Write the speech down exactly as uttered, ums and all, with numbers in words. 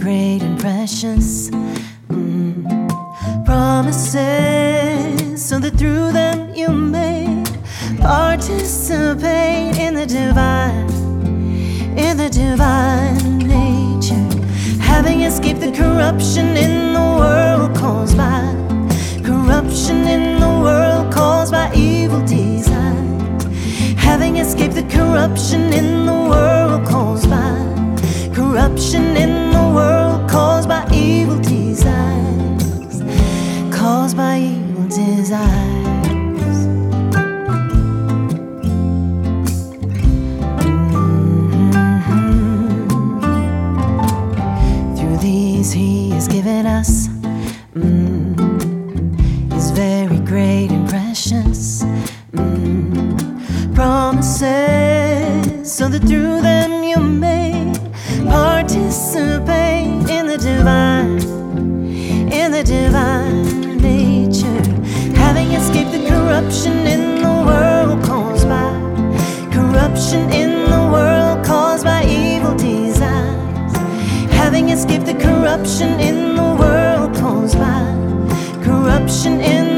great and precious mm, promises, so that through them you may participate in the divine, in the divine nature, having escaped the corruption in the world caused by corruption in the world caused by evil desires, having escaped the corruption in the world caused by corruption in the world caused by evil desires, caused by evil desires. Mm-hmm. Through these He has given us mm, His very great and precious mm, promises, so that through them you may participate in the divine, in the divine nature, having escaped the corruption in the world caused by corruption in the world caused by evil desires, having escaped the corruption in the world caused by corruption in